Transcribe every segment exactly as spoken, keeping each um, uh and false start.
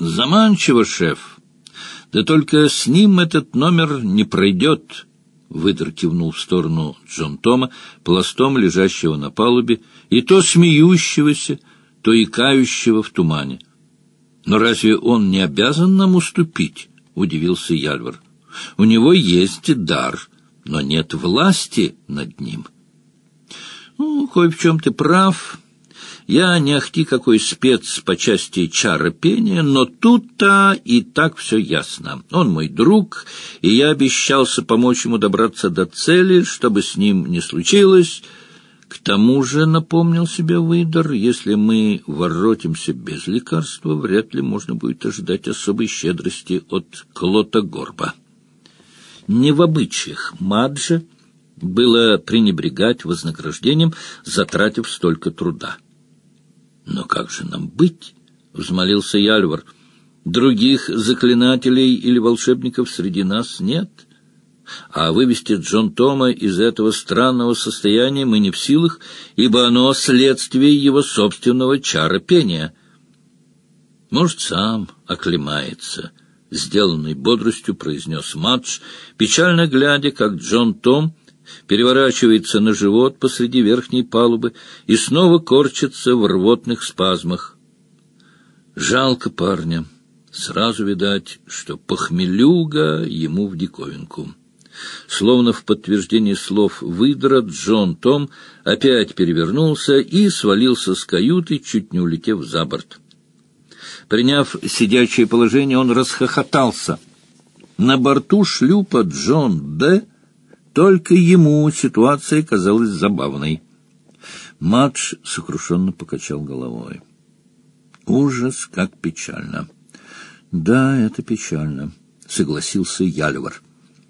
Заманчиво, шеф. Да только с ним этот номер не пройдет. Выдр кивнул в сторону Джон Тома, пластом лежащего на палубе, и то смеющегося, то икающего в тумане. «Но разве он не обязан нам уступить?» — удивился Яльвар. «У него есть дар, но нет власти над ним». «Ну, кое в чем ты прав. Я не ахти какой спец по части чара пения, но тут-то и так все ясно. Он мой друг, и я обещался помочь ему добраться до цели, чтобы с ним не случилось. К тому же, напомнил себе Выдр, если мы воротимся без лекарства, вряд ли можно будет ожидать особой щедрости от Клотогорба. Не в обычаях Маджа было пренебрегать вознаграждением, затратив столько труда. «Но как же нам быть?» — взмолился Яльвар. «Других заклинателей или волшебников среди нас нет». А вывести Джон Тома из этого странного состояния мы не в силах, ибо оно следствие его собственного чара пения. Может, сам оклемается, — сделанной бодростью произнес Мадж, печально глядя, как Джон Том переворачивается на живот посреди верхней палубы и снова корчится в рвотных спазмах. Жалко парня. Сразу видать, что похмелюга ему в диковинку. Словно в подтверждение слов Выдра, Джон Том опять перевернулся и свалился с каюты, чуть не улетев за борт. Приняв сидячее положение, он расхохотался. На борту шлюпа Джон Д. только ему ситуация казалась забавной. Мадж сокрушенно покачал головой. Ужас, как печально. Да, это печально, согласился Яльвар.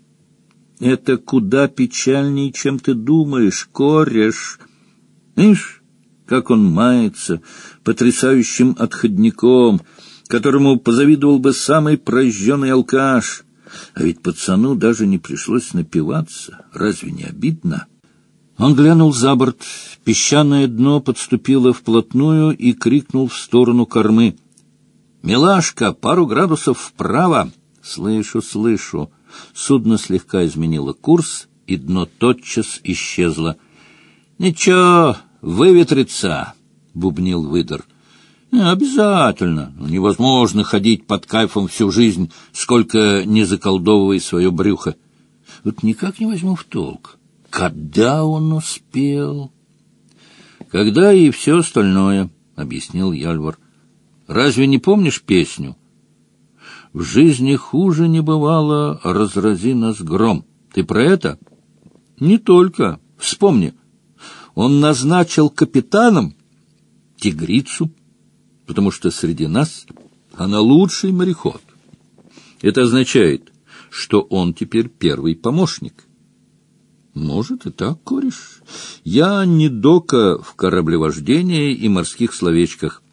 Это куда печальнее, чем ты думаешь, кореш. Видишь, как он мается потрясающим отходником, которому позавидовал бы самый прожженный алкаш. А ведь пацану даже не пришлось напиваться. Разве не обидно? Он глянул за борт. Песчаное дно подступило вплотную и крикнул в сторону кормы. «Милашка, пару градусов вправо!» «Слышу, слышу!» Судно слегка изменило курс, и дно тотчас исчезло. «Ничего, выветрится!» — бубнил Выдр. «Обязательно! Невозможно ходить под кайфом всю жизнь, сколько не заколдовывай свое брюхо. Вот никак не возьму в толк. Когда он успел?» «Когда и все остальное», — объяснил Яльвар. «Разве не помнишь песню? В жизни хуже не бывало, разрази нас гром. Ты про это?» «Не только. Вспомни. Он назначил капитаном тигрицу, потому что среди нас она лучший мореход. Это означает, что он теперь первый помощник». «Может, и так, кореш. Я не дока в кораблевождении и морских словечках».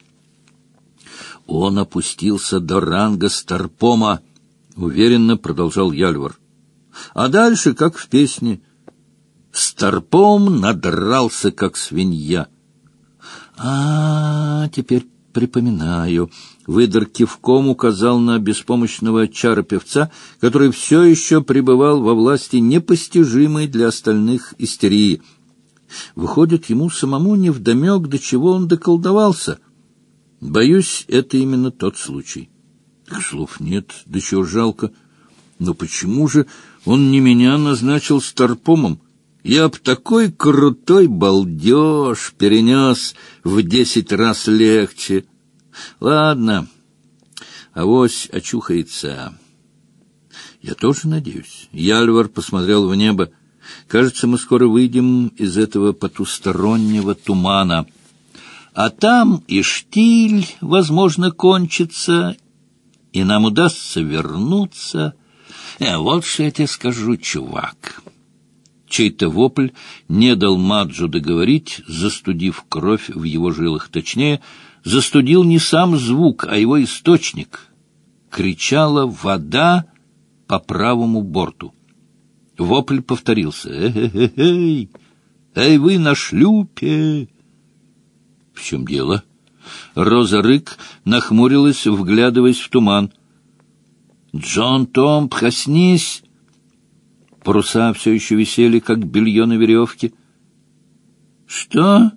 «Он опустился до ранга старпома», — уверенно продолжал Яльвар. «А дальше, как в песне, старпом надрался, как свинья». «А, теперь припоминаю». Выдр кивком указал на беспомощного чара-певца, который все еще пребывал во власти непостижимой для остальных истерии. Выходит, ему самому невдомек, до чего он доколдовался. Боюсь, это именно тот случай. Слов нет, да чего жалко. Но почему же он не меня назначил старпомом? Я б такой крутой балдеж перенес в десять раз легче. Ладно, авось очухается. Я тоже надеюсь. Яльвар посмотрел в небо. Кажется, мы скоро выйдем из этого потустороннего тумана. А там и штиль, возможно, кончится, и нам удастся вернуться. Э, вот что я тебе скажу, чувак. Чей-то вопль не дал Маджу договорить, застудив кровь в его жилах. Точнее, застудил не сам звук, а его источник. Кричала вода по правому борту. Вопль повторился. «Эй-эй-эй! Эй, вы на шлюпе!» «В чем дело?» Роза Рык нахмурилась, вглядываясь в туман. «Джон Том, проснись!» Паруса все еще висели, как белье на веревке. «Что?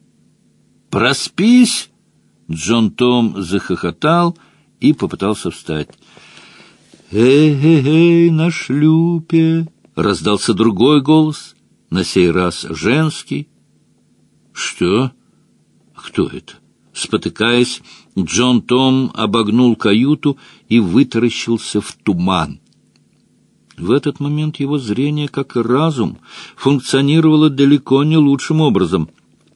Проспись?» Джон Том захохотал и попытался встать. «Эй-эй-эй, на шлюпе!» — раздался другой голос, на сей раз женский. «Что? Кто это?» Спотыкаясь, Джон Том обогнул каюту и вытаращился в туман. В этот момент его зрение, как и разум, функционировало далеко не лучшим образом.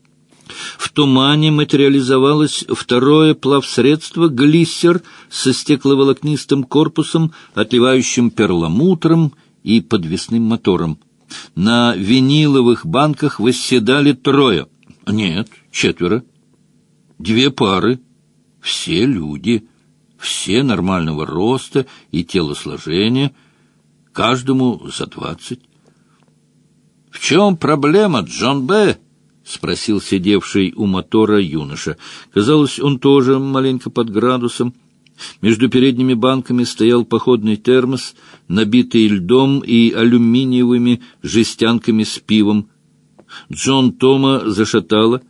В тумане материализовалось второе плавсредство «Глиссер» со стекловолокнистым корпусом, отливающим перламутром и подвесным мотором. На виниловых банках восседали трое. Нет, четверо. Две пары. Все люди. Все нормального роста и телосложения. Каждому за двадцать. — В чем проблема, Джон Б? — спросил сидевший у мотора юноша. Казалось, он тоже маленько под градусом. Между передними банками стоял походный термос, набитый льдом и алюминиевыми жестянками с пивом. Джон Тома зашатало.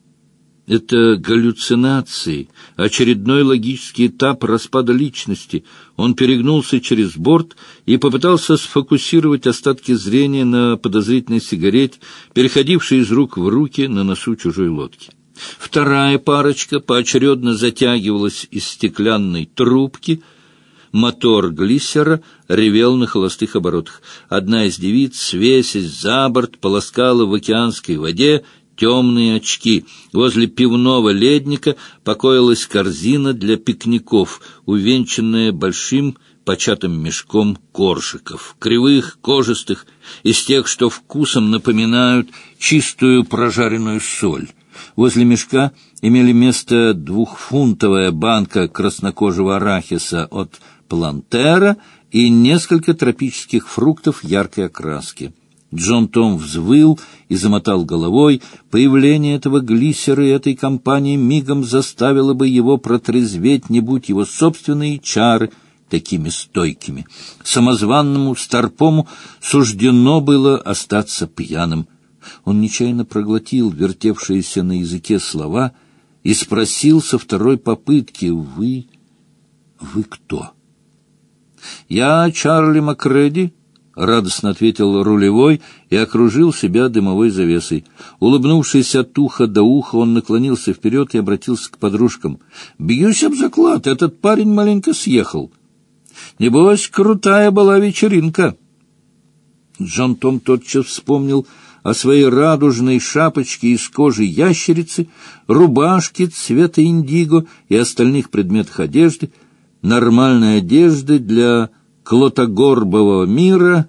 Это галлюцинации, очередной логический этап распада личности. Он перегнулся через борт и попытался сфокусировать остатки зрения на подозрительной сигарете, переходившей из рук в руки на носу чужой лодки. Вторая парочка поочередно затягивалась из стеклянной трубки. Мотор глиссера ревел на холостых оборотах. Одна из девиц, свесясь за борт, полоскала в океанской воде темные очки. Возле пивного ледника покоилась корзина для пикников, увенчанная большим початым мешком коршиков, кривых, кожистых, из тех, что вкусом напоминают чистую прожаренную соль. Возле мешка имели место двухфунтовая банка краснокожего арахиса от Плантера и несколько тропических фруктов яркой окраски. Джон Том взвыл и замотал головой. Появление этого глиссера и этой компании мигом заставило бы его протрезветь, не будь его собственные чары такими стойкими. Самозванному старпому суждено было остаться пьяным. Он нечаянно проглотил вертевшиеся на языке слова и спросил со второй попытки: «Вы... вы кто?» «Я Чарли Макреди», — радостно ответил рулевой и окружил себя дымовой завесой. Улыбнувшись от уха до уха, он наклонился вперед и обратился к подружкам. «Бьюсь об заклад, этот парень маленько съехал. Небось, крутая была вечеринка». Джон Том тотчас вспомнил о своей радужной шапочке из кожи ящерицы, рубашке цвета индиго и остальных предметах одежды, нормальной одежды для клотогорбового мира.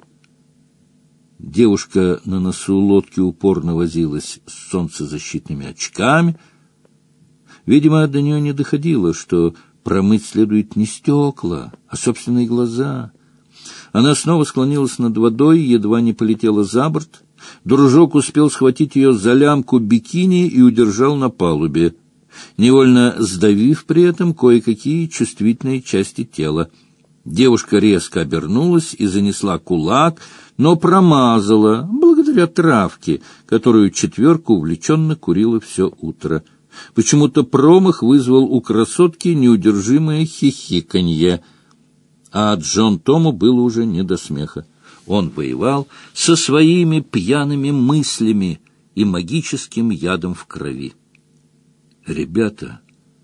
Девушка на носу лодки упорно возилась с солнцезащитными очками. Видимо, до нее не доходило, что промыть следует не стекла, а собственные глаза. Она снова склонилась над водой, едва не полетела за борт. Дружок успел схватить ее за лямку бикини и удержал на палубе, невольно сдавив при этом кое-какие чувствительные части тела. Девушка резко обернулась и занесла кулак, но промазала, благодаря травке, которую четверка увлеченно курила все утро. Почему-то промах вызвал у красотки неудержимое хихиканье, а Джон Тому было уже не до смеха. Он воевал со своими пьяными мыслями и магическим ядом в крови. «Ребята,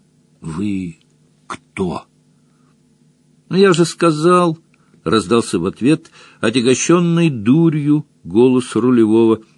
вы кто?» «Ну, я же сказал», — раздался в ответ отягощенный дурью голос рулевого.